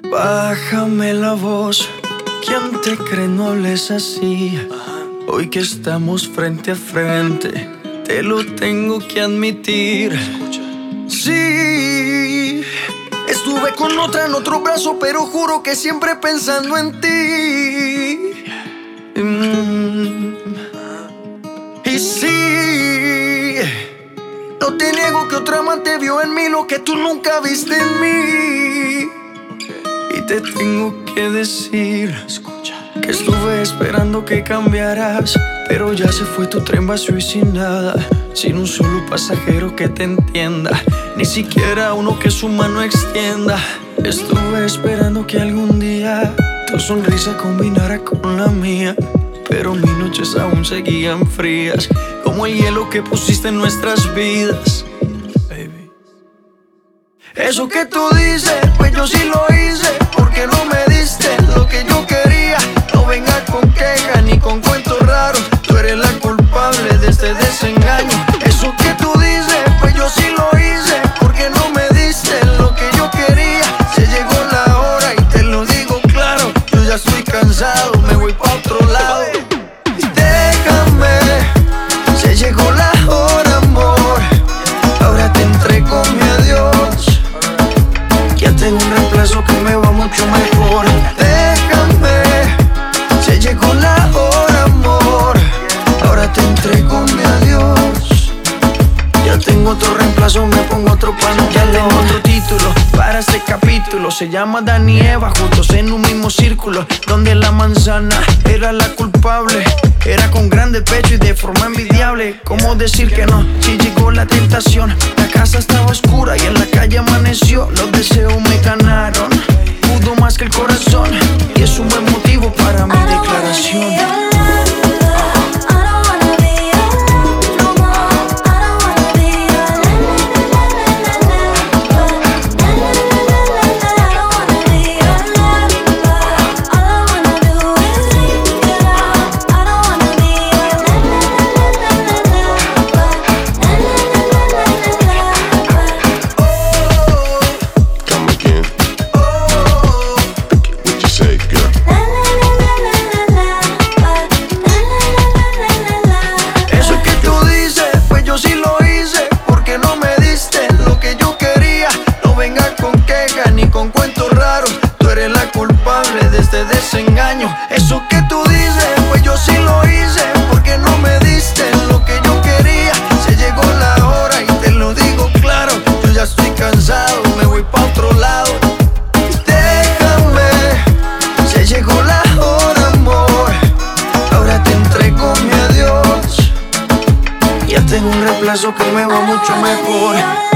Bájame la voz, ¿quién te cree? No hables así. Hoy que estamos frente a frente, te lo tengo que admitir. Sí, estuve con otra en otro brazo, pero juro que siempre pensando en ti. Y sí, no te niego que otra amante vio en mí lo que tú nunca viste en mí. Y te tengo que decir, escucha, que estuve esperando que cambiaras, pero ya se fue tu tren vacío y sin nada, sin un solo pasajero que te entienda, ni siquiera uno que su mano extienda. Estuve esperando que algún día tu sonrisa combinara con la mía, pero mis noches aún seguían frías, como el hielo que pusiste en nuestras vidas. Baby. Eso que tú dices, pues yo sí lo hice, porque no me diste lo que yo quería. No venga con quejas ni con cuentos raros, tú eres la culpable de este desengaño. Eso que tú dices, pues yo sí lo hice, porque no me diste lo que yo quería. Se llegó la hora y te lo digo claro, yo ya estoy cansado, me voy pa' otro lado. Déjame, se llegó la hora, amor, ahora te entrego mi adiós. Ya tengo un reemplazo que me va mucho mejor. Déjame, se llegó la hora, amor, ahora te entrego mi adiós. Ya tengo otro reemplazo, me pongo otro pantalón. Ya tengo otro título para este capítulo. Se llama Adán y Eva, juntos en un mismo círculo, donde la manzana era la culpable. Era con grande pecho y de forma envidiable. ¿Cómo decir que no? Si llegó la tentación. La casa estaba oscura y en la calle amaneció. Los deseos me ganaron, pudo más que el corazón, y es un buen motivo para mi declaración. De este desengaño. Eso que tú dices, pues yo sí lo hice, porque no me diste lo que yo quería. Se llegó la hora y te lo digo claro, yo ya estoy cansado, me voy pa' otro lado. Déjame, se llegó la hora, amor, ahora te entrego mi adiós. Ya tengo un reemplazo que me va mucho mejor.